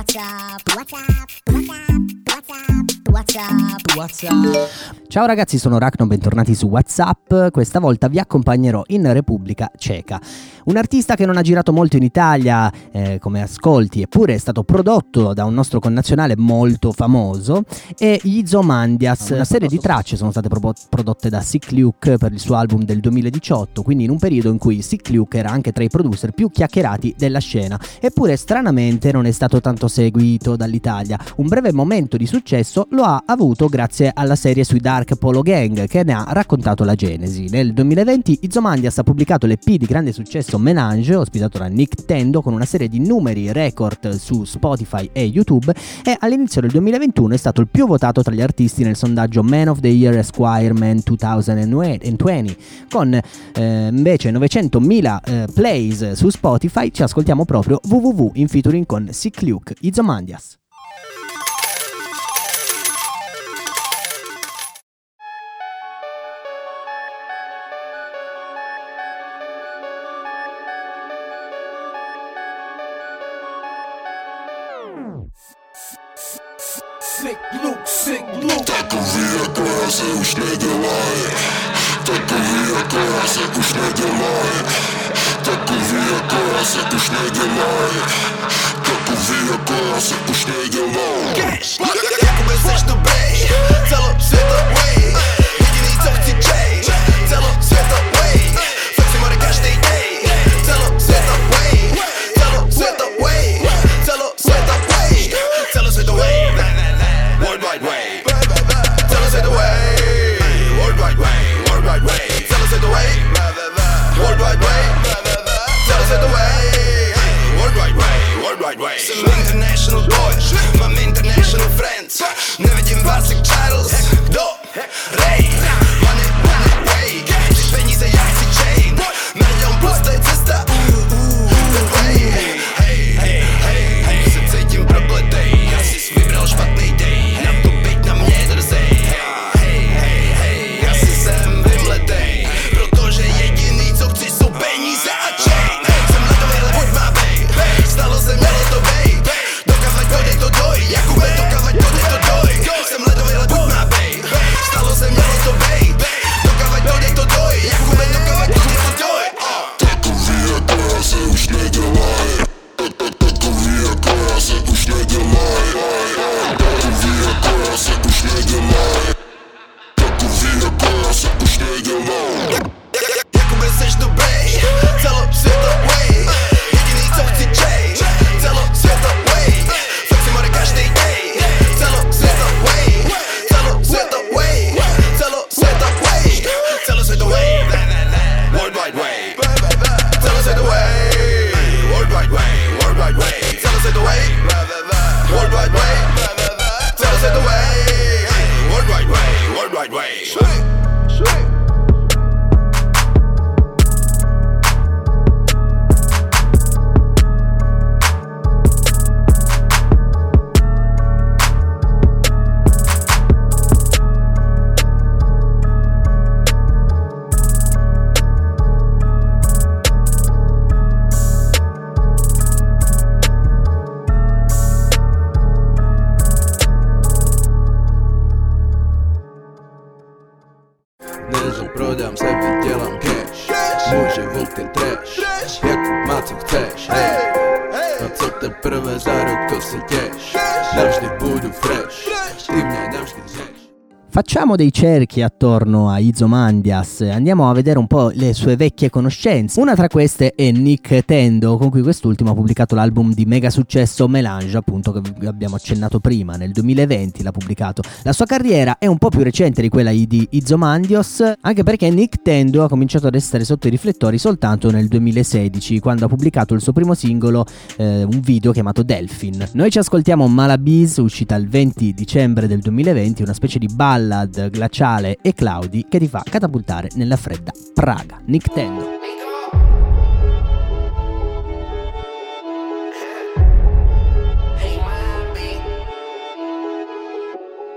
Ciao ragazzi, sono Rachno, bentornati su WhatsApp. Questa volta vi accompagnerò in Repubblica Ceca. Un artista che non ha girato molto in Italia come ascolti, eppure è stato prodotto da un nostro connazionale molto famoso, è Izomandias. Una serie di tracce sono state prodotte da Sick Luke per il suo album del 2018, quindi in un periodo in cui Sick Luke era anche tra i producer più chiacchierati della scena. Eppure stranamente non è stato tanto seguito dall'Italia. Un breve momento di successo lo ha avuto grazie alla serie sui Dark Polo Gang, che ne ha raccontato la genesi. Nel 2020 Izomandias ha pubblicato l'EP di grande successo Melange, ospitato da Nick Tendo, con una serie di numeri record su Spotify e YouTube, e all'inizio del 2021 è stato il più votato tra gli artisti nel sondaggio Man of the Year Esquire Man 2020, con invece 900.000 plays su Spotify. Ci ascoltiamo proprio WWW in featuring con Sick Luke, Izomandias. Sick Luke. Takový jako já se už nedělaj. Takový jako já se už nedělaj. Takový jako já se už nedělaj. Takový jako já se už nedělaj. Jakoby seš dobrý, celosvětový. Jediný co chci čej, celosvětový. Fakt si more každý dej, celosvětový. Celosvětový, celosvětový. Celosvětový. World Wide Way. Tell us the way. World Wide Way. World Wide Way. Tell us the way. World Wide Way. Tell us the way. World Wide Way. World Wide Way. Some international boys, mám international friends. Nevidím vás jak Charles. Kdo? Ray. Money, money, way. Ty peníze já chci chain. Milion plus to je cesta. That way. Hey, hey, hey, hey. Se cítím probledej. Asi jsi vybral špatný day. Facciamo dei cerchi attorno a Izomandias, andiamo a vedere un po' le sue vecchie conoscenze. Una tra queste è Nick Tendo, con cui quest'ultimo ha pubblicato l'album di mega successo Melange, appunto, che abbiamo accennato prima. Nel 2020 l'ha pubblicato. La sua carriera è un po' più recente di quella di Izomandias, anche perché Nick Tendo ha cominciato ad essere sotto i riflettori soltanto nel 2016, quando ha pubblicato il suo primo singolo, un video chiamato Delphin. Noi ci ascoltiamo Malabis, uscita il 20 dicembre del 2020, una specie di ballad glaciale e cloudy che ti fa catapultare nella fredda Praga. Nick Tendo.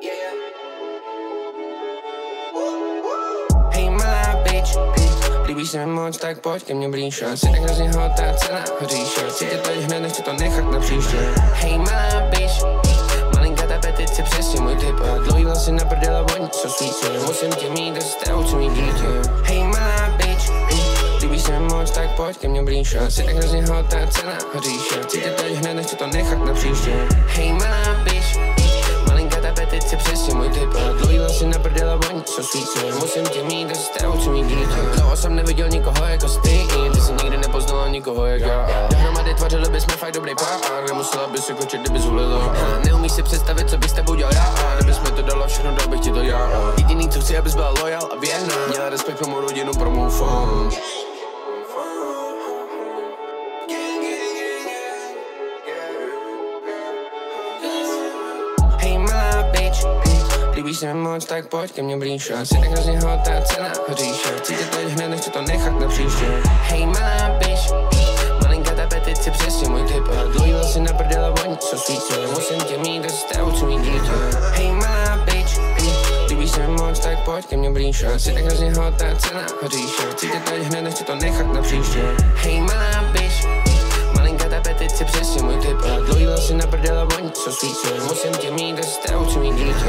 We Líbí se mi moc, tak pojď ke mně blíž. Jsi tak hrozně hot, ta celá hříše. Chci tě teď hned, nechci to nechat na příště. Hej malá bitch, malinká ta petice, přesně můj typ. Dlouhý vlasy na prdele, voní co svíce. Musím tě mít, bez tebou chci mít dítě. Hej malá bitch, líbí se mi moc, tak pojď ke mně blíž. Jsi tak hrozně hot, ta celá hříše. Chci tě teď hned, nechci to nechat na příště. Hej malá bitch, malinká ta petice, přesně můj typ. Dlouhý vlasy na prdele, voní co svíce. Musím tě mít, bez tebou chci mít dítě. Dlouho jsem neviděl nikoho jako ty jsi nikdy nepoznala nikoho jak já. Dohromady tvořili bychom fakt dobrý pár. Nemusela bys se kočit, kdyby zvolila. Neumíš si představit, co bych s tebou dělal já. Kdybys mi to dala všechno, dal bych ti to já. Jediný, co chci, abys byla loyal a věrná. Měla respekt pro mou rodinu, pro mou fun. Hej malá bitch, líbíš se mi moc, tak pojď ke mně blíž. Jsi tak hrozně hot, ta celá hříše. Chci tě teď hned, nechci to nechat na příště. Hej malá bitch, malinká ta petice, přesně můj typ. Dlouhý vlasy na prdele, voní co svíce. Musím tě mít, bez tebou chci mít dítě. Hej malá bitch, líbíš se mi moc, tak pojď ke mně blíž. Jsi tak hrozně hot, ta celá hříše. Chci tě teď hned, nechci to nechat na příště. Hej malá bitch, malinká ta petice, přesně můj typ. Dlouhý vlasy na prdele, voní co svíce. Musím tě mít, bez tebou chci mít dítě.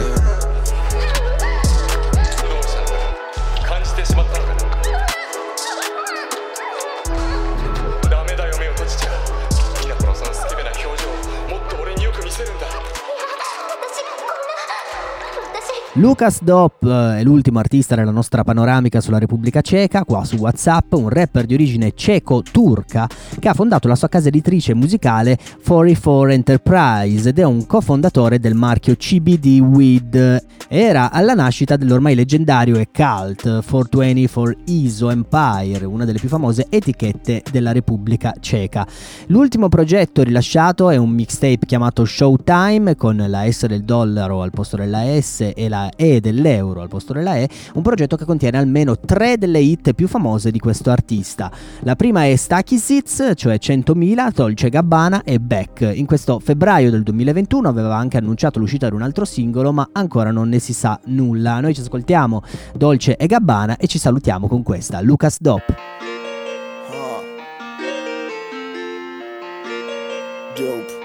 Lukas Dop è l'ultimo artista della nostra panoramica sulla Repubblica Ceca, qua su WhatsApp, un rapper di origine ceco-turca che ha fondato la sua casa editrice musicale 44 Enterprise ed è un cofondatore del marchio CBD Weed. Era alla nascita dell'ormai leggendario e cult 420 for ISO Empire, una delle più famose etichette della Repubblica Ceca. L'ultimo progetto rilasciato è un mixtape chiamato Showtime con la S del dollaro al posto della S e la E dell'euro al posto della E, un progetto che contiene almeno 3 delle hit più famose di questo artista. La prima è Stacky Seats, cioè 100.000, Dolce Gabbana e Beck. In questo febbraio del 2021 aveva anche annunciato l'uscita di un altro singolo, ma ancora non ne si sa nulla. Noi ci ascoltiamo Dolce e Gabbana e ci salutiamo con questa, Lukas Dop. Dope.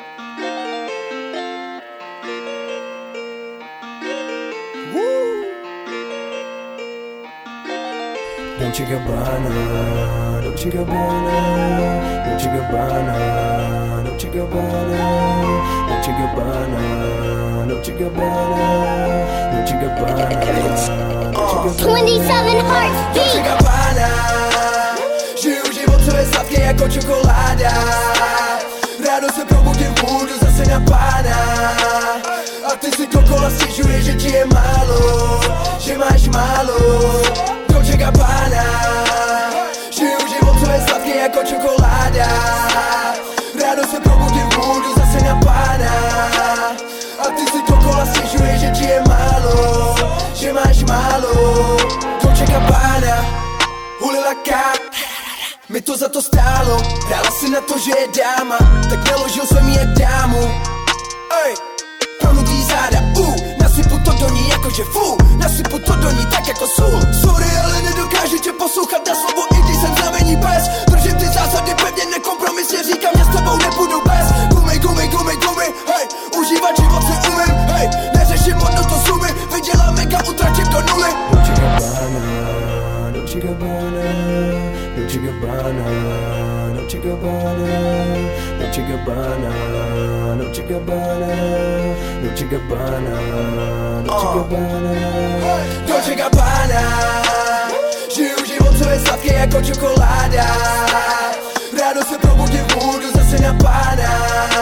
Dolce Gabbana, Dolce Gabbana, Dolce Gabbana, Dolce Gabbana, Dolce Gabbana, Dolce Gabbana, Dolce Gabbana, 27 Hearts Dolce Gabbana, żył żywo słodkie jako czekolada. Rano se probudím v hůdu, zase na pána. A ty si dokola stěžuješ, že ti je málo, že máš málo. Dolce Gabbana, žiju život, co je sladký jako čokoláda. Ráno se probudím v hůdu, zase na pána. A ty si dokola stěžuješ, že ti je málo, že máš málo. Dolce Gabbana, hulila káp, mi to za to stálo. Hrála si na to, že je dáma, tak naložil jsem jí jak dámu. Ej, pronutý záda, nasypu to do ní jakože nasypu to do ní tak jako sůl. Sorry, ale nedokážu tě poslouchat na slovo, i když jsem znamení bez. Držím ty zásady pevně, nekompromisně, říkám, já s tebou nepůjdu bez. Gumy, hej, užívat život si umím, hej, neřeším hodnotu sumy, vydělám mega, utratím do nuly. Dolce Gabbana, Dolce Gabbana, Dolce Gabbana, Dolce Gabbana, Dolce Gabbana, Dolce Gabbana, Dolce Gabbana, Dolce Gabbana, Dolce Gabbana, žiju život, co je sladký jako čokoláda. Ráno se probudím v hůdu, zase na pána.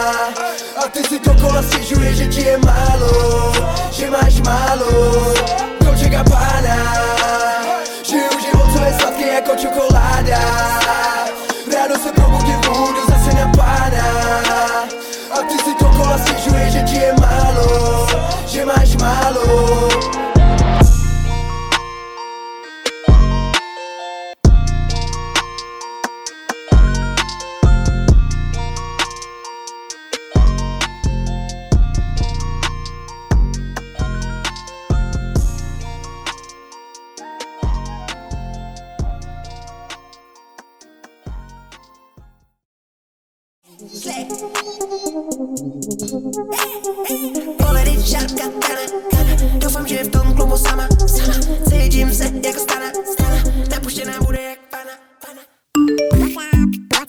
A ty si dokola stěžuješ, že ti je málo, že máš málo. Dolce Gabbana, žiju život, co je sladký jako čokoláda. Ráno se probudím v hůdu, zase na pána. A ty si dokola stěžuješ, že ti je málo, že máš málo. Polerit žárka, kana. Doufám, že je v tom klubu sama. Cítím se jako stana. Napuštěná bude jak pana.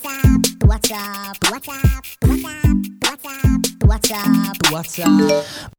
What's up?